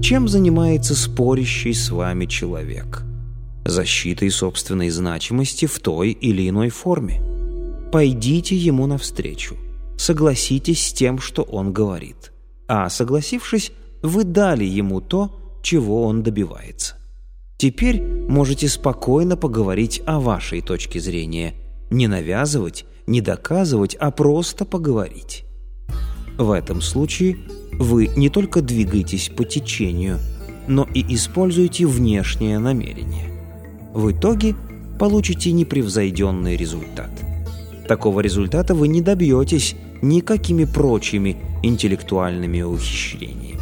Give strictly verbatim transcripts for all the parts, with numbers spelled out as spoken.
Чем занимается спорящий с вами человек? Защитой собственной значимости в той или иной форме. Пойдите ему навстречу. Согласитесь с тем, что он говорит. А согласившись, вы дали ему то, чего он добивается. Теперь можете спокойно поговорить о вашей точке зрения. Не навязывать, не доказывать, а просто поговорить. В этом случае вы не только двигаетесь по течению, но и используете внешнее намерение. В итоге получите непревзойденный результат. Такого результата вы не добьетесь никакими прочими интеллектуальными ухищрениями.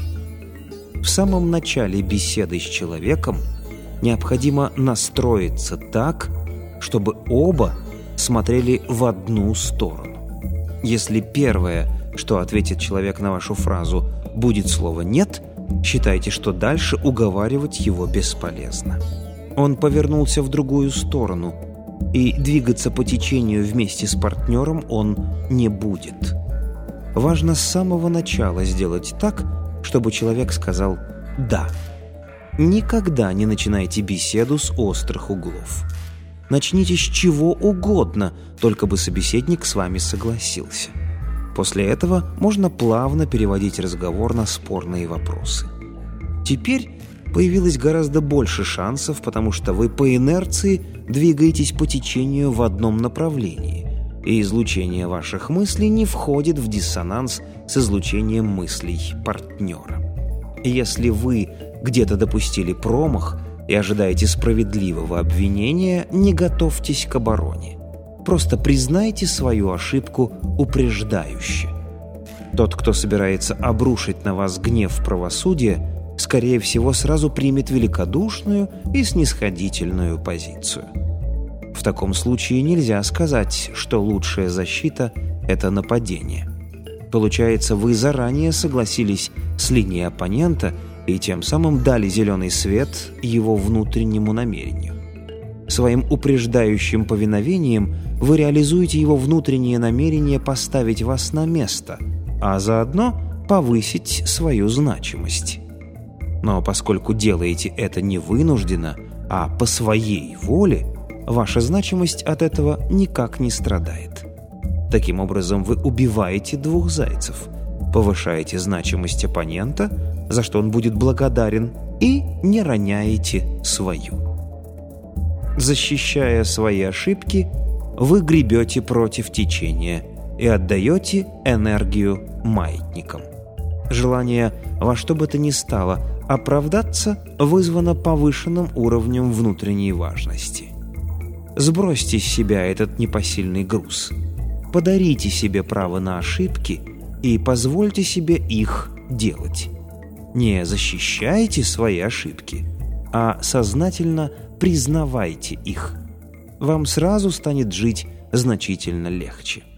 В самом начале беседы с человеком необходимо настроиться так, чтобы оба смотрели в одну сторону. Если первое, что ответит человек на вашу фразу, будет слово «нет», считайте, что дальше уговаривать его бесполезно. Он повернулся в другую сторону, и двигаться по течению вместе с партнером он не будет. Важно с самого начала сделать так, чтобы человек сказал «да». Никогда не начинайте беседу с острых углов. Начните с чего угодно, только бы собеседник с вами согласился. После этого можно плавно переводить разговор на спорные вопросы. Теперь появилось гораздо больше шансов, потому что вы по инерции двигаетесь по течению в одном направлении, и излучение ваших мыслей не входит в диссонанс с излучением мыслей партнера. Если вы где-то допустили промах и ожидаете справедливого обвинения, не готовьтесь к обороне. Просто признайте свою ошибку упреждающе. Тот, кто собирается обрушить на вас гнев правосудия, скорее всего, сразу примет великодушную и снисходительную позицию. В таком случае нельзя сказать, что лучшая защита – это нападение. Получается, вы заранее согласились с линией оппонента и тем самым дали зеленый свет его внутреннему намерению. Своим упреждающим повиновением вы реализуете его внутреннее намерение поставить вас на место, а заодно повысить свою значимость. Но поскольку делаете это не вынужденно, а по своей воле, ваша значимость от этого никак не страдает. Таким образом, вы убиваете двух зайцев, повышаете значимость оппонента, за что он будет благодарен, и не роняете свою. Защищая свои ошибки, вы гребете против течения и отдаете энергию маятникам. Желание во что бы то ни стало оправдаться вызвано повышенным уровнем внутренней важности. Сбросьте с себя этот непосильный груз. Подарите себе право на ошибки и позвольте себе их делать. Не защищайте свои ошибки, а сознательно признавайте их. Вам сразу станет жить значительно легче.